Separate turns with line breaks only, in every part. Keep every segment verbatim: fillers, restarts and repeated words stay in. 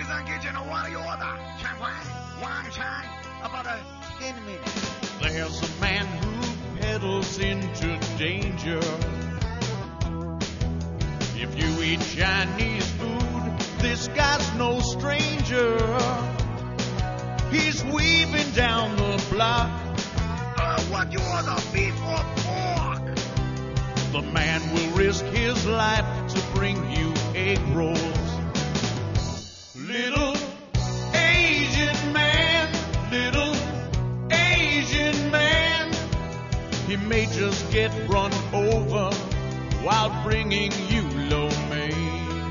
비상기지는 warrior다. 장관, 왕창, about a ten minutes.
There's a man who peddles into danger. If you eat Chinese food, this guy's no stranger. He's weaving down the block.
Uh, what you order, beef or pork?
The man will risk his life to bring you egg rolls. Little Asian man, little Asian man, he may just get run over while bringing you lo mein.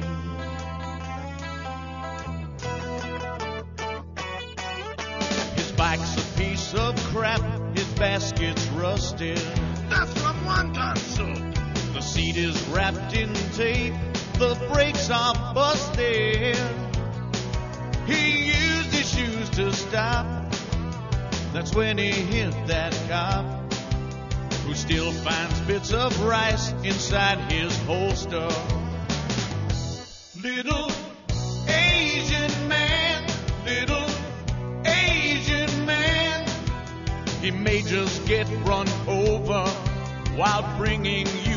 His bike's a piece of crap, his basket's rusted.
That's from wonton soup.
The seat is wrapped in tape, the brakes are busted. He used his shoes to stop. That's when he hit that cop, who still finds bits of rice inside his holster. Little Asian man, little Asian man, he may just get run over while bringing you